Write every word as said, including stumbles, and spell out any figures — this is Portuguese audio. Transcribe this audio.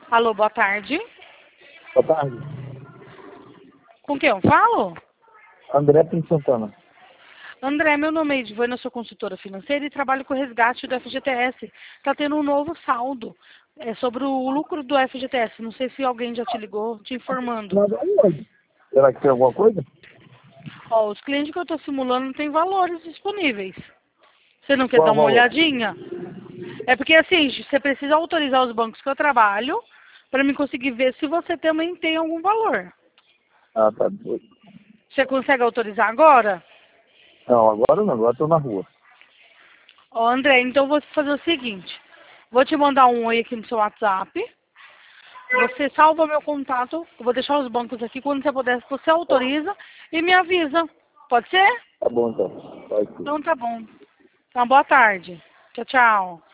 Alô, boa tarde. Boa tarde. Com quem eu falo? André Pinto Santana. André, meu nome é Edivana, eu sou consultora financeira e trabalho com o resgate do F G T S. Está tendo um novo saldo. É sobre o lucro do F G T S. Não sei se alguém já te ligou te informando. Nada hoje. Será que tem alguma coisa? Ó, os clientes que eu estou simulando têm valores disponíveis. Você não quer Qual dar é o uma valor? olhadinha? É porque assim, você precisa autorizar os bancos que eu trabalho para me conseguir ver se você também tem algum valor. Ah, tá. Você consegue autorizar agora? Não, agora não. Agora estou na rua. Ó, André, então eu vou fazer o seguinte. Vou te mandar um oi aqui no seu WhatsApp. Você salva meu contato. Eu vou deixar os bancos aqui. Quando você puder, você autoriza e me avisa. Pode ser? Tá bom, então. Vai sim. Então tá bom. Então, boa tarde. Tchau, tchau.